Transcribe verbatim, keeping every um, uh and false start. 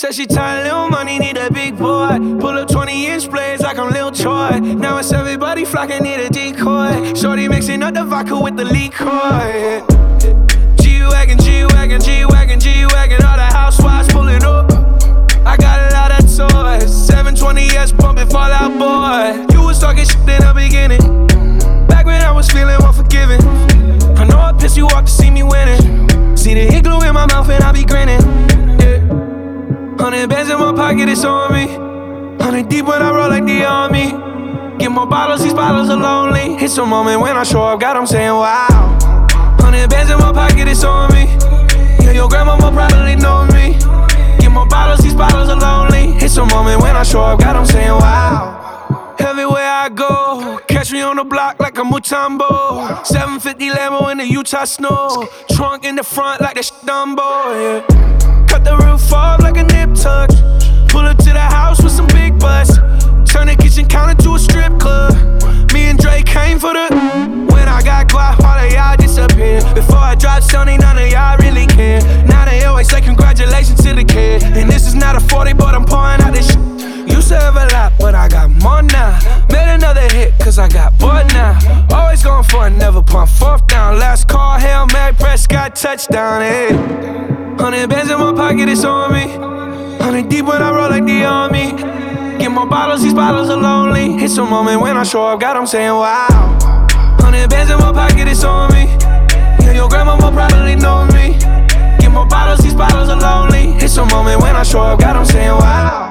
Said she tired, little money, need a big boy. Pull up twenty inch blades like I'm Lil Troy. Now it's everybody flocking, need a decoy. Shorty mixing up the vodka with the liquor. G-Wagon, G-Wagon, G-Wagon, G-Wagon. All the housewives pulling up. I got a lot of toys. seven twenty S pumping Fall Out Boy. You was talking shit in the beginning. Back when I was feeling unforgiving. I know I pissed you off to see me winning. See the igloo in my mouth and I be grinning. Yeah. Hundred bands in my pocket, it's on me. Hundred deep when I roll like the army. Get more bottles, these bottles are lonely. It's a moment when I show up, God, I'm saying wow. Hundred bands in my pocket, it's on me. Yeah, your grandma will probably know me. Get more bottles, these bottles are lonely. It's a moment when I show up, God, I'm saying wow. Everywhere I go, catch me on the block like a Mutombo. seven fifty Lambo in the Utah snow. Trunk in the front like that shit Dumbo, yeah. Cut the roof off like a nip tuck. Pull up to the house with some big butts. Turn the kitchen counter to a strip club. Me and Drake came for the. When I got guap, all of y'all disappear. Before I dropped Sony, none of y'all really care. Now they always say congratulations to the kid. And this is not a forty, but I'm pouring out this shit. Used to have a lot, but I got more now. Made another hit, cause I got bored now. Always going for it, never pump fourth down. Last call, Hail Mary, Prescott, touchdown, hey. Hundred bands in my pocket, it's on me. Hundred deep when I roll like the army. Get more bottles, these bottles are lonely. It's a moment when I show up, God, I'm saying wow. Hundred bands in my pocket, it's on me. Yeah, your grandma will probably know me. Get more bottles, these bottles are lonely. It's a moment when I show up, God, I'm saying wow.